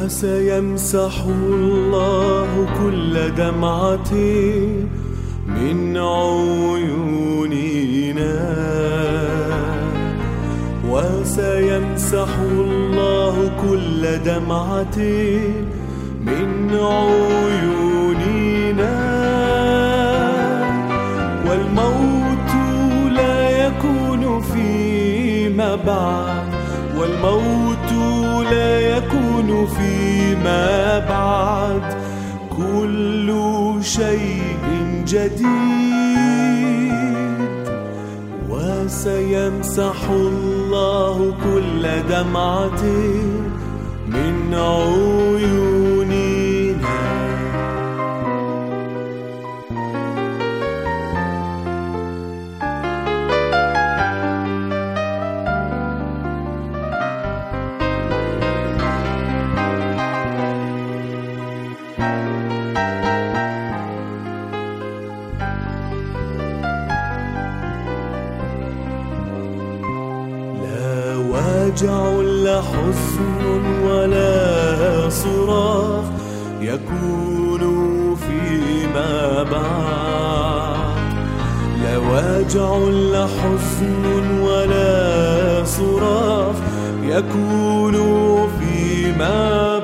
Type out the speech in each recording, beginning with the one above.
وسيمسح الله كل دمعة من عيوننا، وسيمسح الله كل دمعة من عيوننا، والموت لا يكون فيما بعد، والموت لا يكون فيما بعد، كل شيء جديد. وسيمسح الله كل دمعة من عيوننا. وجع لا حزن ولا صراخ يكون فيما بعد، لا وجع لا حزن ولا صراخ يكون فيما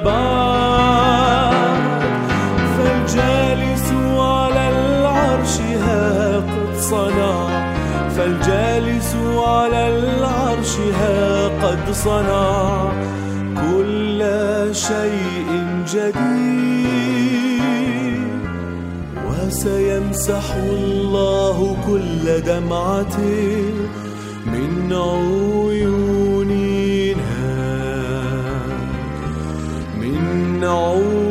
بعد، فالجالس على العرش ها قد صنع، فالجالس على العرش ها قد صنع كل شيء جديد. وسيمسح الله كل دمعة من عيوننا، من عيوننا.